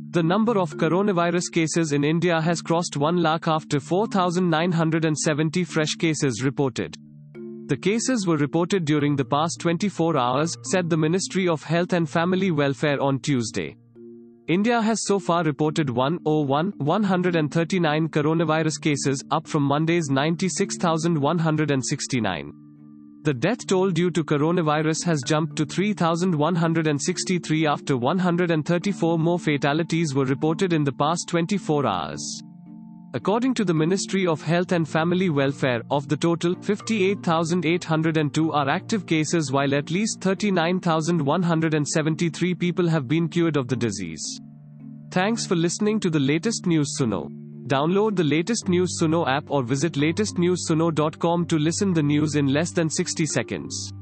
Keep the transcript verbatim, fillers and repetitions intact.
The number of coronavirus cases in India has crossed one lakh after four thousand nine hundred seventy fresh cases reported. The cases were reported during the past twenty-four hours, said the Ministry of Health and Family Welfare on Tuesday. India has so far reported one thousand one hundred thirty-nine coronavirus cases, up from Monday's ninety-six thousand one hundred sixty-nine. The death toll due to coronavirus has jumped to three thousand one hundred sixty-three after one hundred thirty-four more fatalities were reported in the past twenty-four hours. According to the Ministry of Health and Family Welfare, of the total, fifty-eight thousand eight hundred two are active cases while at least thirty-nine thousand one hundred seventy-three people have been cured of the disease. Thanks for listening to the latest News Suno. Download the latest News Suno app or visit latest news suno dot com to listen the news in less than sixty seconds.